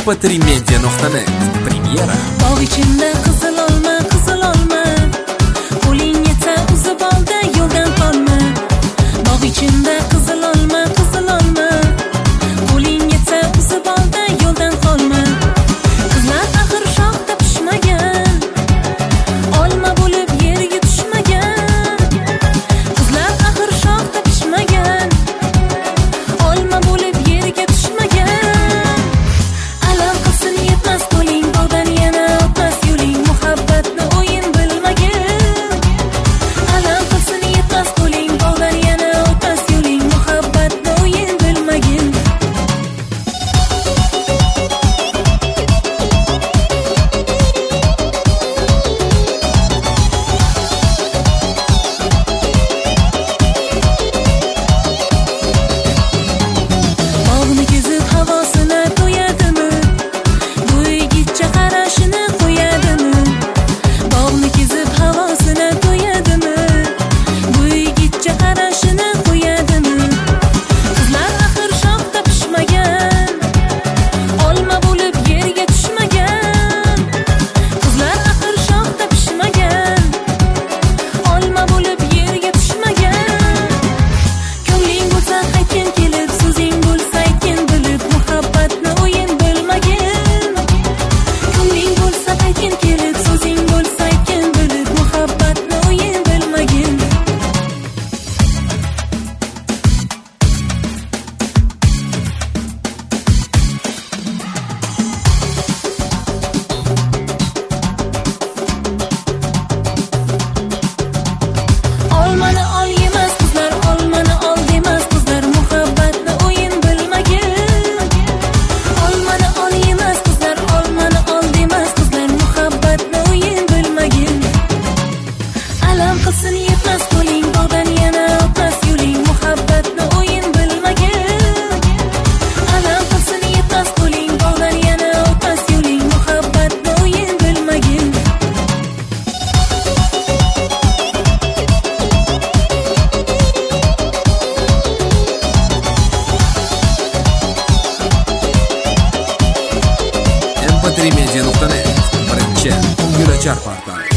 mp3media.net Premyera. Bog' ichimda qizil olma, qo'ling yetsa uzib olda yo'ldan qolma. Bog' ichimda qizil olma, qo'ling yetsa uzib olda yo'ldan qolma. Qizlar axir shoxda pishmagan, olma bo'lib yerga tushmagan. Qizlar axir shoxda pishmagan, olma bo'lib yerga tushmagan. Alam qilsin yetmas qo'ling, bog'dan yana o'tmas yo'ling, muhabbatni o'yin bilmagin. Alam qilsin yetmas qo'ling, bog'dan yana o'tmas yo'ling, muhabbatni o'yin bilmagin. Bog'ni kezib havosini to'yadimi? Bu yigitcha qarashini qo'yadimi? Bog'ni kezib havosini to'yadimi? Bu yigitcha qarashini qo'yadimi? Qizlar axir shoxda pishmagan, olma bo'lib yerga tushmagan. Qizlar axir shoxda pishmagan, olma bo'lib yerga tushmagan. Ko'ngling bo'lsa qaytgin kelib, so'zing bo'lsa aytgin bilib, muhabbatni o'yin bilmagin. Ko'ngling bo'lsa qaytgin kelib, so'zing bo'lsa aytgin bilib, muhabbatni o'yin bilmagin. Olmani ol yemas qizlar, olmani ol demas qizlar, muhabbatni o'yin bilmagin. Olmani ol yemas qizlar, olmani ol demas qizlar, muhabbatni o'yin bilmagin. Alam qilsin yetmas qo'ling, bog'dan yana o'tmas yo'ling, muhabbatni o'yin bilmagin. Alam qilsin yetmas qo'ling, bog'dan yana o'tmas yo'ling, muhabbatni o'yin bilmagin. mp3media.net birinchi ko'ngilochar portal.